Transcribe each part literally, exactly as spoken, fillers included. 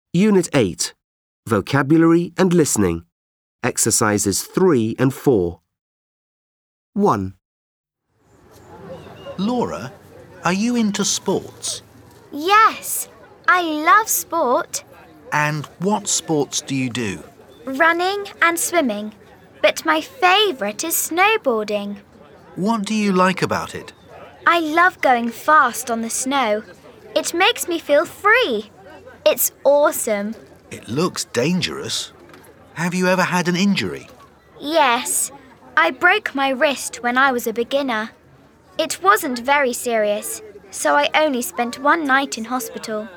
Unit eight. Vocabulary and Listening. Exercises three and four. one. Laura, are you into sports? Yes, I love sport. And what sports do you do? Running and swimming. But my favourite is snowboarding. What do you like about it? I love going fast on the snow. It makes me feel free. It's awesome. It looks dangerous. Have you ever had an injury? Yes, I broke my wrist when I was a beginner. It wasn't very serious, so I only spent one night in hospital.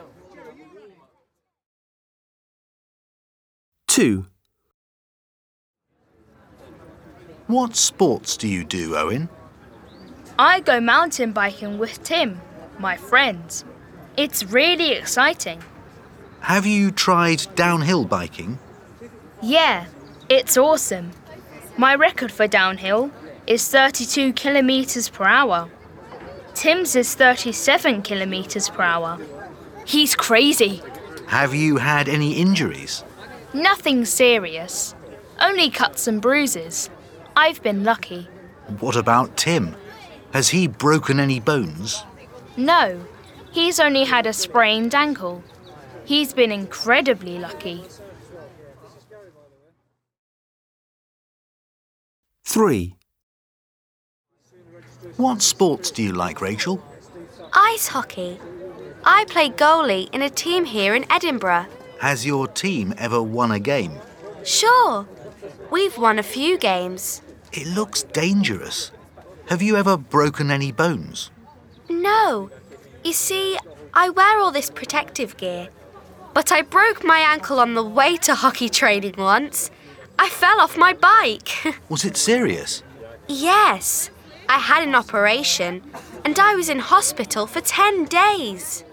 two. What sports do you do, Owen? I go mountain biking with Tim, my friend. It's really exciting. Have you tried downhill biking? Yeah, it's awesome. My record for downhill is thirty-two kilometres per hour. Tim's is thirty-seven kilometres per hour. He's crazy. Have you had any injuries? Nothing serious. Only cuts and bruises. I've been lucky. What about Tim? Has he broken any bones? No, he's only had a sprained ankle. He's been incredibly lucky. three. What sports do you like, Rachel? Ice hockey. I play goalie in a team here in Edinburgh. Has your team ever won a game? Sure. We've won a few games. It looks dangerous. Have you ever broken any bones? No. You see, I wear all this protective gear. But I broke my ankle on the way to hockey training once. I fell off my bike. Was it serious? Yes. I had an operation and I was in hospital for ten days.